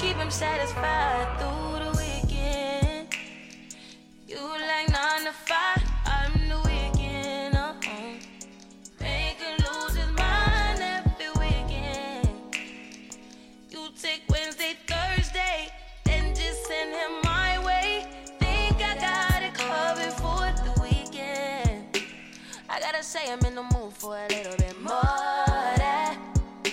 keep him satisfied through the weekend. You like 9 to 5, I'm the weekend. Make him lose his mind every weekend. You take Wednesday, Thursday, then just send him my way. Think I got it covered for the weekend. I gotta say I'm in the mood for a little bit.